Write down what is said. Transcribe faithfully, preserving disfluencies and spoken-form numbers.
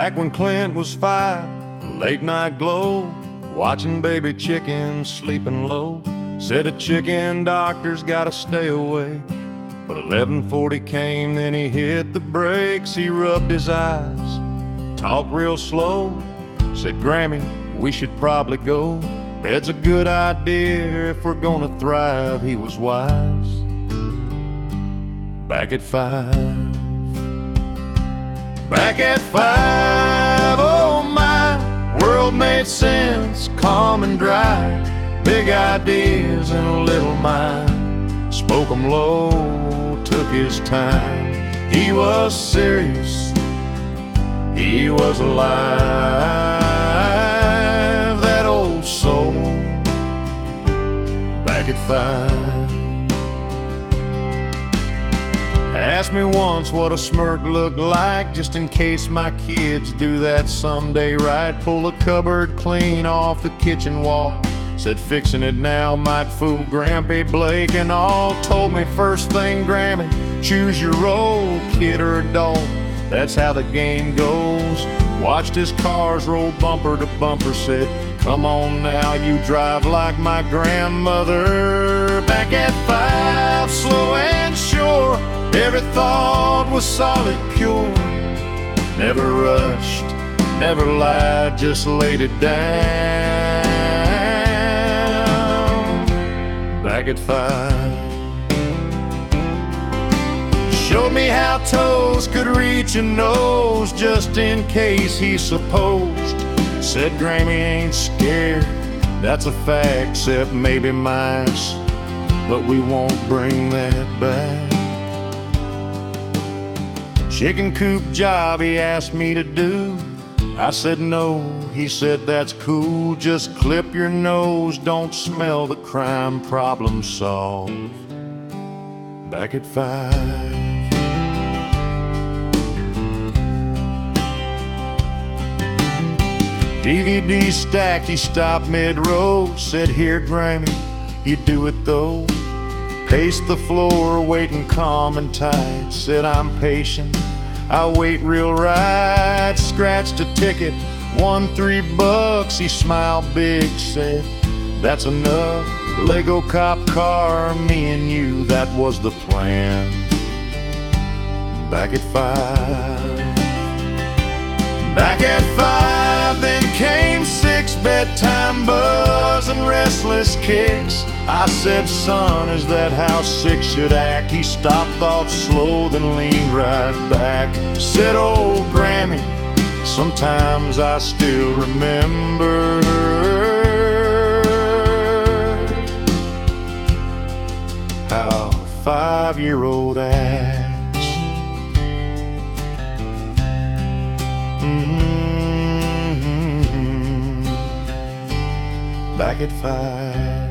Back when Clint was five, late night glow, watching baby chickens sleeping low. Said a chicken doctor's gotta stay away. But eleven forty came, then he hit the brakes. He rubbed his eyes, talked real slow, said, Grammy, we should probably go. Bed's a good idea if we're gonna thrive. He was wise. Back at five. Back at five, oh my, world made sense, calm and dry. Big ideas in a little mind, spoke 'em low, took his time. He was serious, he was alive, that old soul. Back at five. Asked me once what a smirk looked like, just in case my kids do that someday, right? Pull a cupboard clean off the kitchen wall. Said fixing it now might fool Grampy, Blake and all. Told me first thing, Grammy, choose your role, kid or adult, that's how the game goes. Watched his cars roll bumper to bumper, said, come on now, you drive like my grandmother. Back at five, slow and sure, every thought was solid, pure. Never rushed, never lied, just laid it down. Back at five. Showed me how toes could reach a nose, just in case he supposed. Said Grammy ain't scared, that's a fact, except maybe mice, but we won't bring that back. Chicken coop job he asked me to do, I said no, he said that's cool, just clip your nose, don't smell the crime, problem solved. Back at five. D V D stacked, he stopped mid-row, said here Grammy, you do it though. Paced the floor, waiting calm and tight, said I'm patient, I'll wait real right. Scratched a ticket, won three bucks, he smiled big, said that's enough. Lego cop car, me and you, that was the plan. Back at five. Back at five, then came six, bedtime buzz and restless kicks. I said, son, is that how six should act? He stopped, thought slow, then leaned right back. Said, oh, Grammy, sometimes I still remember how a five-year-old acts. Mm-hmm. Back at five.